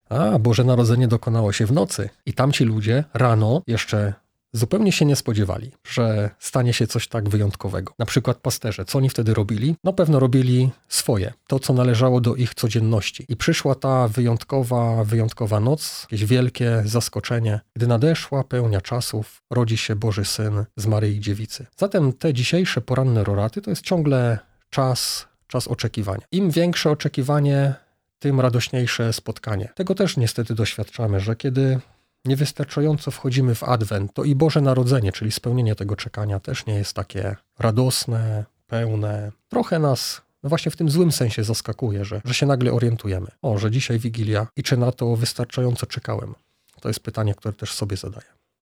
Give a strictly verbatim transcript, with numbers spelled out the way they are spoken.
A, Boże Narodzenie dokonało się w nocy. I tamci ludzie rano jeszcze zupełnie się nie spodziewali, że stanie się coś tak wyjątkowego. Na przykład pasterze. Co oni wtedy robili? No pewno robili swoje. To, co należało do ich codzienności. I przyszła ta wyjątkowa, wyjątkowa noc, jakieś wielkie zaskoczenie. Gdy nadeszła pełnia czasów, rodzi się Boży Syn z Maryi Dziewicy. Zatem te dzisiejsze poranne roraty to jest ciągle czas, czas oczekiwania. Im większe oczekiwanie, tym radośniejsze spotkanie. Tego też niestety doświadczamy, że kiedy niewystarczająco wchodzimy w Adwent, to i Boże Narodzenie, czyli spełnienie tego czekania też nie jest takie radosne, pełne. Trochę nas no właśnie w tym złym sensie zaskakuje, że, że się nagle orientujemy. O, że dzisiaj Wigilia i czy na to wystarczająco czekałem? To jest pytanie, które też sobie zadaję.